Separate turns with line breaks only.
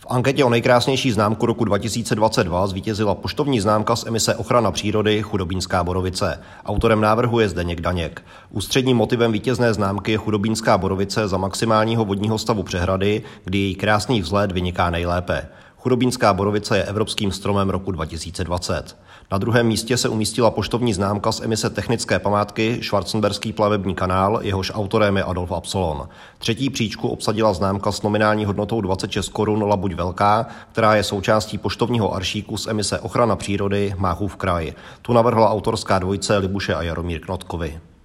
V anketě o nejkrásnější známku roku 2022 zvítězila poštovní známka z emise Ochrana přírody Chudobínská Borovice. Autorem návrhu je Zdeněk Daněk. Ústředním motivem vítězné známky je Chudobínská Borovice za maximálního vodního stavu přehrady, kdy její krásný vzhled vyniká nejlépe. Chudobínská Borovice je evropským stromem roku 2020. Na druhém místě se umístila poštovní známka z emise technické památky Schwarzenberský plavební kanál, jehož autorem je Adolf Absolon. Třetí příčku obsadila známka s nominální hodnotou 26 korun Labuť Velká, která je součástí poštovního aršíku z emise Ochrana přírody Máchův kraj. Tu navrhla autorská dvojice Libuše a Jaromír Knotkovi.